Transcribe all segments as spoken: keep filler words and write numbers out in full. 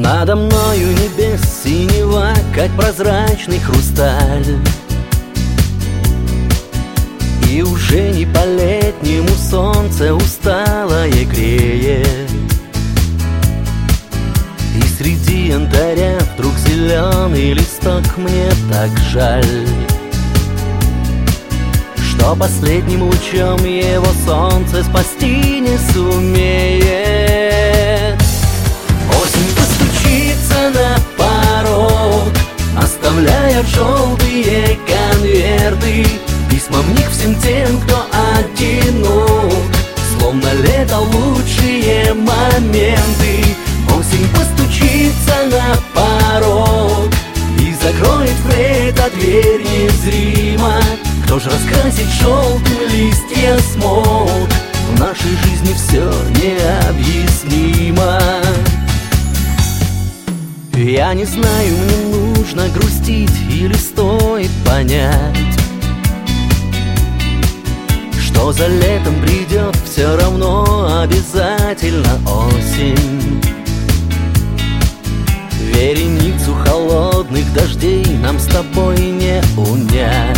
Надо мною небес синева, как прозрачный хрусталь. И уже не по-летнему солнце усталое греет. И среди янтаря вдруг зеленый листок. Мне так жаль, что последним лучом его солнце спасти не сумеет. Осень постучится на порог, оставляя желтые конверты, письма в них всем тем, кто одинок, словно лето лучшие моменты. Осень постучится на порог и закроет эта дверь незримо. Кто ж раскрасит желтым листья смог? В нашей жизни все необъяснимо. Я не знаю, мне нужно грустить или стоит понять, что за летом придет все равно обязательно осень. Вереницу холодных дождей нам с тобой не унять.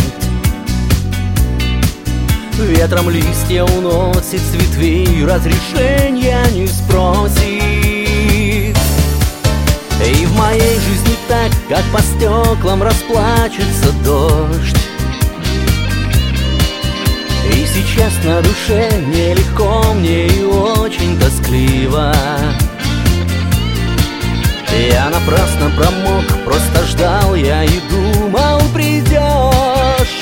Ветром листья уносит с ветвей, разрешения не спросит. И в моей жизни так, как по стеклам расплачется дождь. И сейчас на душе нелегко мне и очень тоскливо. Я напрасно промок, просто ждал я и думал, придешь,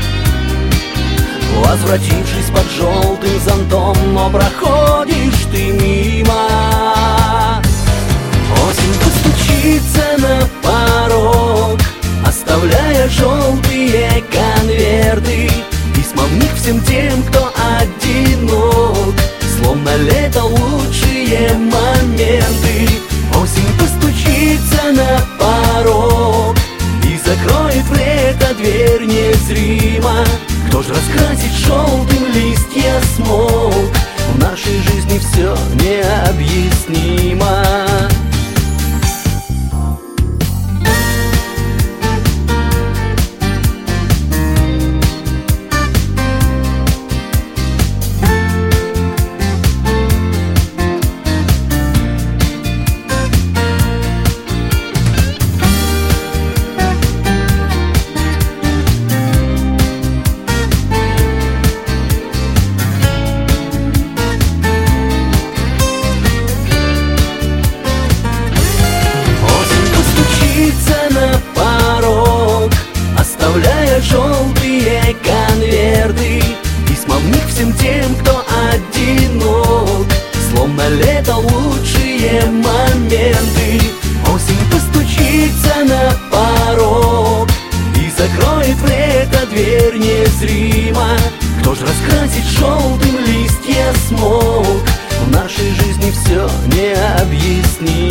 возвратившись под желтым зонтом, но проходишь ты мимо. Осень постучится на порог, оставляя желтые конверты, письма в них всем тем, кто одинок, словно лето лучшие моменты. Осень постучится на порог и закроет лето дверь незримо. Кто ж раскрасит желтым листья смог? В нашей жизни все необъяснимо. Оставляя желтые конверты, письма в них всем тем, кто одинок, словно лето лучшие моменты. Осень постучится на порог и закроет лето дверь незримо. Кто ж раскрасит желтым листья смог? В нашей жизни все необъяснимо.